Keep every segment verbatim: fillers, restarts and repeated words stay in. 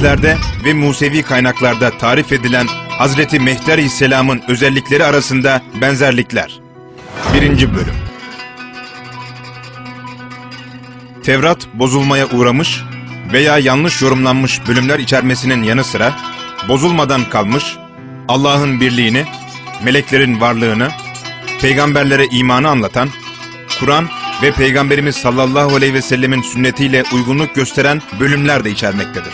hadislerde ve Musevi kaynaklarda tarif edilen Hazreti Mehdi Aleyhisselam'ın özellikleri arasında benzerlikler. Birinci Bölüm. Tevrat bozulmaya uğramış veya yanlış yorumlanmış bölümler içermesinin yanı sıra bozulmadan kalmış, Allah'ın birliğini, meleklerin varlığını, peygamberlere imanı anlatan, Kur'an ve Peygamberimiz sallallahu aleyhi ve sellemin sünnetiyle uygunluk gösteren bölümler de içermektedir.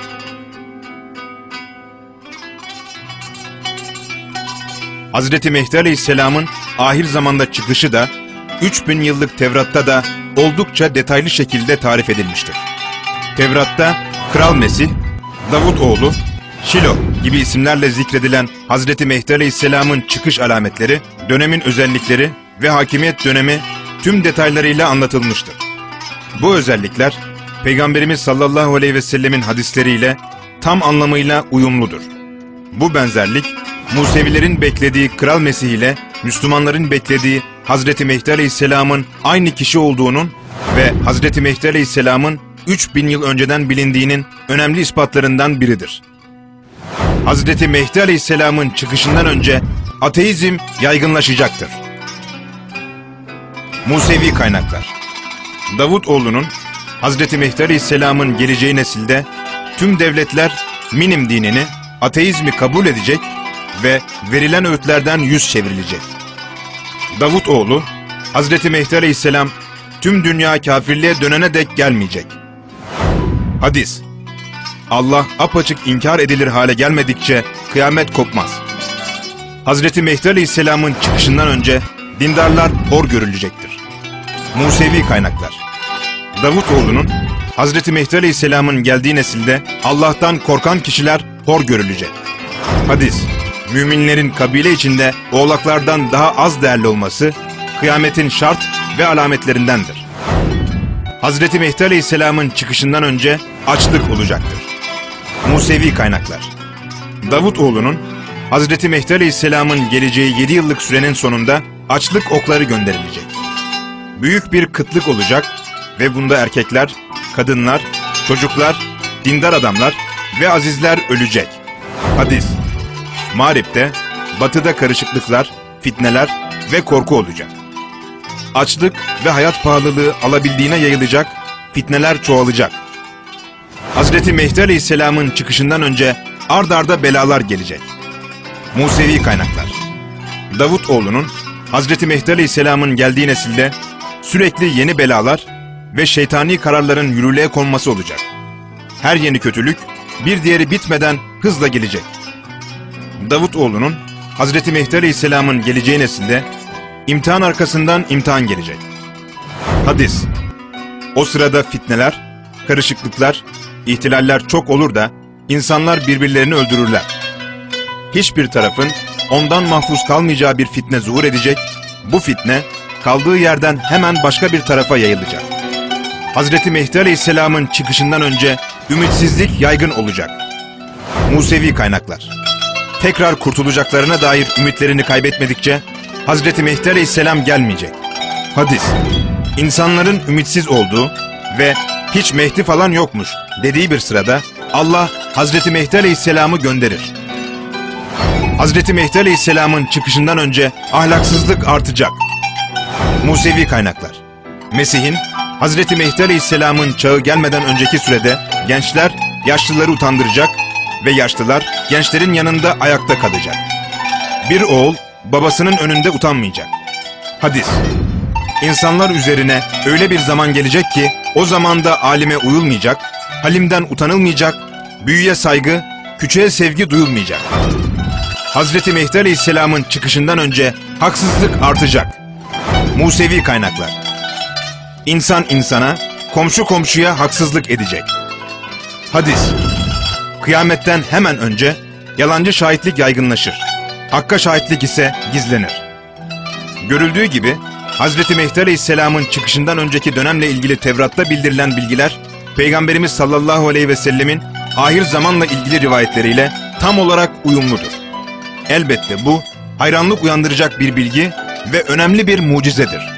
Hazreti Mehdi Aleyhisselam'ın ahir zamanda çıkışı da üç bin yıllık Tevrat'ta da oldukça detaylı şekilde tarif edilmiştir. Tevrat'ta Kral Mesih, Davut oğlu, Şilo gibi isimlerle zikredilen Hazreti Mehdi Aleyhisselam'ın çıkış alametleri, dönemin özellikleri ve hakimiyet dönemi tüm detaylarıyla anlatılmıştır. Bu özellikler Peygamberimiz sallallahu aleyhi ve sellemin hadisleriyle tam anlamıyla uyumludur. Bu benzerlik Musevilerin beklediği Kral Mesih ile Müslümanların beklediği Hazreti Mehdi Aleyhisselam'ın aynı kişi olduğunun ve Hazreti Mehdi Aleyhisselam'ın üç bin yıl önceden bilindiğinin önemli ispatlarından biridir. Hazreti Mehdi Aleyhisselam'ın çıkışından önce ateizm yaygınlaşacaktır. Musevi kaynaklar. Davut oğlunun Hazreti Mehdi Aleyhisselam'ın geleceği nesilde tüm devletler minim dinini, ateizmi kabul edecek ve verilen öğütlerden yüz çevrilecek. Davut oğlu Hazreti Mehdi Aleyhisselam tüm dünya kafirliğe dönene dek gelmeyecek. Hadis: Allah apaçık inkar edilir hale gelmedikçe kıyamet kopmaz. Hazreti Mehdi Aleyhisselam'ın çıkışından önce dindarlar hor görülecektir. Musevi kaynaklar. Davut oğlunun Hazreti Mehdi Aleyhisselam'ın geldiği nesilde Allah'tan korkan kişiler hor görülecek. Hadis: müminlerin kabile içinde oğlaklardan daha az değerli olması kıyametin şart ve alametlerindendir. Hazreti Mehdi Aleyhisselam'ın çıkışından önce açlık olacaktır. Musevi kaynaklar. Davut oğlunun Hazreti Mehdi Aleyhisselam'ın geleceği yedi yıllık sürenin sonunda açlık okları gönderilecek. Büyük bir kıtlık olacak ve bunda erkekler, kadınlar, çocuklar, dindar adamlar ve azizler ölecek. Hadis: Mağrip'te, batıda karışıklıklar, fitneler ve korku olacak. Açlık ve hayat pahalılığı alabildiğine yayılacak, fitneler çoğalacak. Hazreti Mehdi Aleyhisselam'ın çıkışından önce ard arda belalar gelecek. Musevi kaynaklar. Davut oğlunun Hazreti Mehdi Aleyhisselam'ın geldiği nesilde sürekli yeni belalar ve şeytani kararların yürürlüğe konması olacak. Her yeni kötülük bir diğeri bitmeden hızla gelecek. Davut oğlunun Hazreti Mehdi Aleyhisselam'ın geleceği nesilde imtihan arkasından imtihan gelecek. Hadis: o sırada fitneler, karışıklıklar, ihtilaller çok olur da insanlar birbirlerini öldürürler. Hiçbir tarafın ondan mahfuz kalmayacağı bir fitne zuhur edecek, bu fitne kaldığı yerden hemen başka bir tarafa yayılacak. Hazreti Mehdi Aleyhisselam'ın çıkışından önce ümitsizlik yaygın olacak. Musevi kaynaklar. Tekrar kurtulacaklarına dair ümitlerini kaybetmedikçe Hazreti Mehdi Aleyhisselam gelmeyecek. Hadis: İnsanların ümitsiz olduğu ve hiç Mehdi falan yokmuş dediği bir sırada Allah Hazreti Mehdi Aleyhisselam'ı gönderir. Hazreti Mehdi Aleyhisselam'ın çıkışından önce ahlaksızlık artacak. Musevi kaynaklar. Mesih'in Hazreti Mehdi Aleyhisselam'ın çağı gelmeden önceki sürede gençler yaşlıları utandıracak ve yaşlılar gençlerin yanında ayakta kalacak. Bir oğul babasının önünde utanmayacak. Hadis: İnsanlar üzerine öyle bir zaman gelecek ki o zamanda alime uyulmayacak, halimden utanılmayacak, büyüye saygı, küçüğe sevgi duyulmayacak. Hazreti Mehdi Aleyhisselam'ın çıkışından önce haksızlık artacak. Musevi kaynaklar. İnsan insana, komşu komşuya haksızlık edecek. Hadis: Kıyametten hemen önce yalancı şahitlik yaygınlaşır. Hakka şahitlik ise gizlenir. Görüldüğü gibi Hazreti Mehdi Aleyhisselam'ın çıkışından önceki dönemle ilgili Tevrat'ta bildirilen bilgiler, Peygamberimiz sallallahu aleyhi ve sellemin ahir zamanla ilgili rivayetleriyle tam olarak uyumludur. Elbette bu, hayranlık uyandıracak bir bilgi ve önemli bir mucizedir.